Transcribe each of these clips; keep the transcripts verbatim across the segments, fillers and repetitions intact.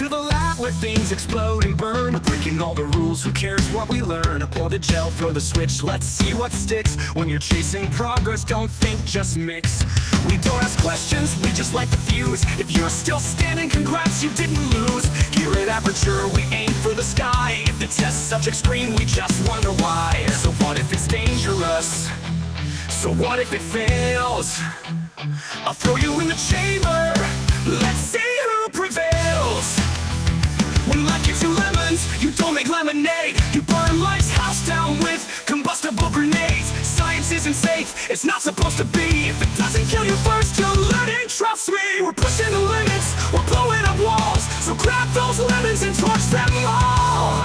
to the lab where things explode and burn. We're breaking all the rules, who cares what we learn? Pour the gel, throw the switch, let's see what sticks. When you're chasing progress, don't think, just mix. We don't ask questions, we just light the fuse. If you're still standing, congrats, you didn't lose. Here at Aperture, we aim for the sky. If the test subject's green, we just wonder why. So what if it's dangerous? So what if it fails? I'll throw you in the chamber, let's see who prevails. When life gives you lemons, you don't make lemonade. You burn life's house down with combustible grenades. Science isn't safe, it's not supposed to be. If it doesn't kill you first, you'll learn it, trust me. We're pushing the limits, we're blowing up walls. So grab those lemons and torch them all.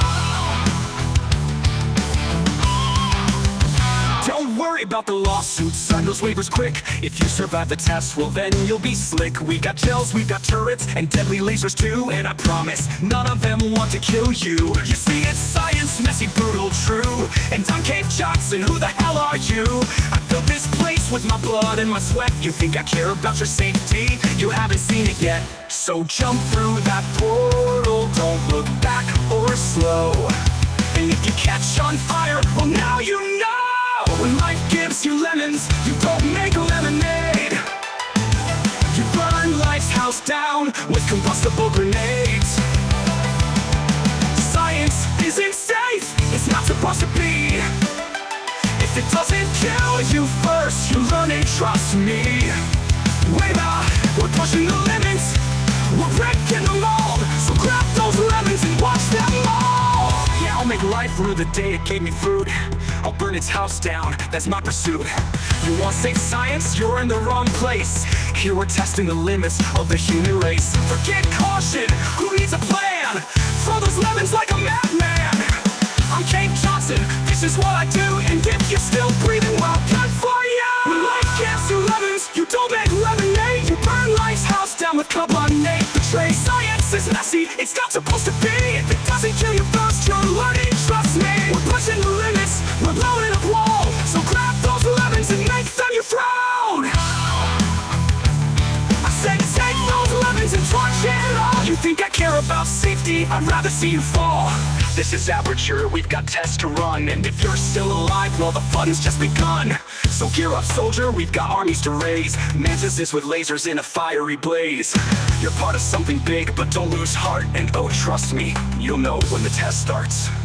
Don't worry about the lawsuits, sign those waivers quick. If you survive the test, well then you'll be slick. We got gels, we got turrets, and deadly lasers too. And I promise, none of them want to kill you. You see, it's science, messy, brutal, true. And I'm Cave Johnson, who the hell are you? I built this place with my blood and my sweat. You think I care about your safety? You haven't seen it yet. So jump through that portal, don't look back or slow. And if you catch on fire, well now you know. When life gives you lemons, you don't make lemonade. You burn life's house down with combustible grenades. Science isn't safe, it's not supposed to be. If it doesn't kill you first, you learn it, trust me. Wait up, we're pushing the limits, we're breaking the mold. So grab those lemons and watch them all. Yeah, I'll make life rue the day it gave me food. I'll burn its house down, that's my pursuit. You want safe science? You're in the wrong place. Here we're testing the limits of the human race. Forget caution, who needs a plan? Throw those lemons like a madman. I'm Cave Johnson, this is what I do. And if you're still breathing, well, good for you. When life gives you lemons, you don't make lemonade. You burn life's house down with carbonate. Betray science is messy, it's not supposed to be. If it doesn't kill you first, you're learning, trust me. We're pushing the limits, we're blowing up walls. So grab those lemons and make them your throne. I said take those lemons and torch it all. You think I care about safety? I'd rather see you fall. This is Aperture, we've got tests to run. And if you're still alive, well the fun's just begun. So gear up soldier, we've got armies to raise. Mantises with lasers in a fiery blaze. You're part of something big, but don't lose heart. And oh, trust me, you'll know when the test starts.